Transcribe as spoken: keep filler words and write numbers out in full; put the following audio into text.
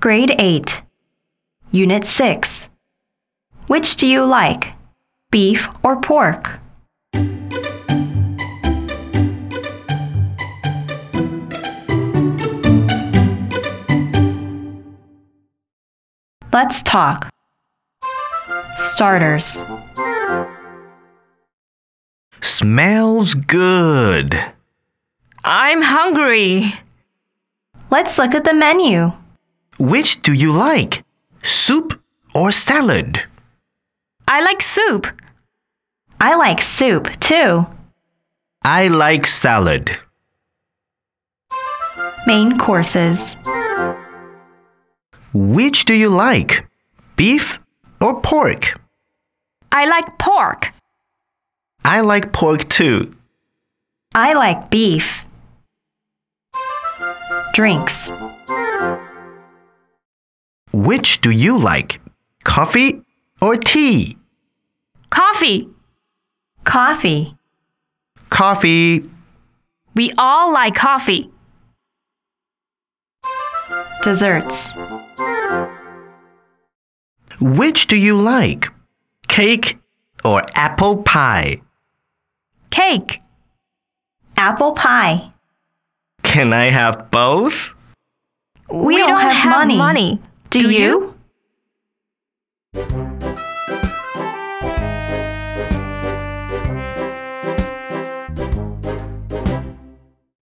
Grade eight, Unit six. Which do you like, beef or pork? Let's talk. Starters. Smells good. I'm hungry. Let's look at the menu. Which do you like, soup or salad? I like soup. I like soup, too. I like salad. Main courses. Which do you like, beef or pork? I like pork. I like pork too. I like beef. Drinks. Which do you like, coffee or tea? Coffee. Coffee. Coffee. We all like coffee. Desserts. Which do you like, cake or apple pie? Cake. Apple pie. Can I have both? We, don't, have, have money. money. Do, Do you? you?